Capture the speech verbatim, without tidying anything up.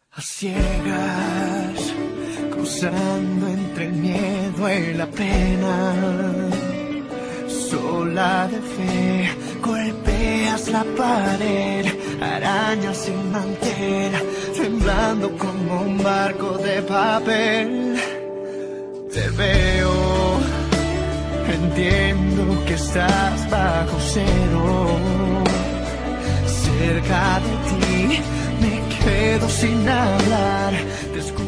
A ciegas, cruzando entre el miedo y la pena, sola de fe, golpeas la pared, arañas sin mantel, temblando como un barco de papel. Te veo, entiendo que estás bajo cero, cerca de ti me quedo sin hablar. Te escucho